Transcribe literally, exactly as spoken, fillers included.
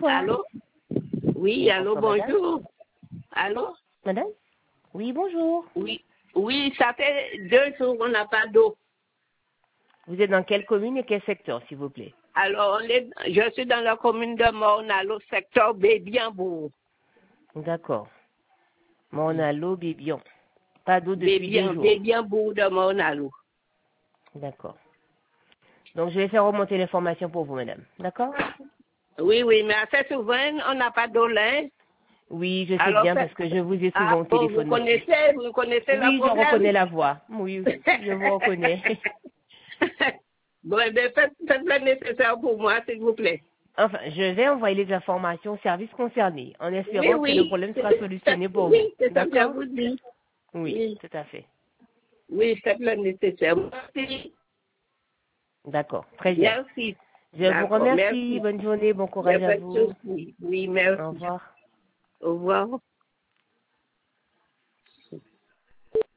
bonsoir. Allô? Oui, allô, Bonsoir, madame. bonjour. Allô? Madame? Oui, bonjour. Oui. Oui, ça fait deux jours qu'on n'a pas d'eau. Vous êtes dans quelle commune et quel secteur, s'il vous plaît? Alors, on est, je suis dans la commune de Mornalo, secteur Bébienbourg. D'accord. Mornalo, Bibion. Pas d'eau depuis deux Bébien, jours. Bébienbourg de Mornalo. D'accord. Donc, je vais faire remonter l'information pour vous, madame. D'accord? Oui, oui, mais assez souvent, on n'a pas d'eau là. Oui, je sais Alors, bien fait- parce que je vous ai ah, souvent au bon, vous téléphone aussi. connaissez, vous connaissez le Oui, je problème? reconnais la voix. Oui, je vous reconnais. Bon, eh bien, faites, faites le nécessaire pour moi, s'il vous plaît. Enfin, je vais envoyer les informations aux services concernés en Oui, espérant que le oui, problème c'est sera c'est- solutionné pour vous. oui, c'est ça que je D'accord? vous dis. Oui, Oui, tout à fait. oui, faites le nécessaire. Merci. D'accord. Très bien. Merci. Je vous D'accord, remercie. merci. Bonne journée. Bon Il n'y a courage à pas de vous. souci. Oui, Au merci. revoir. Au revoir.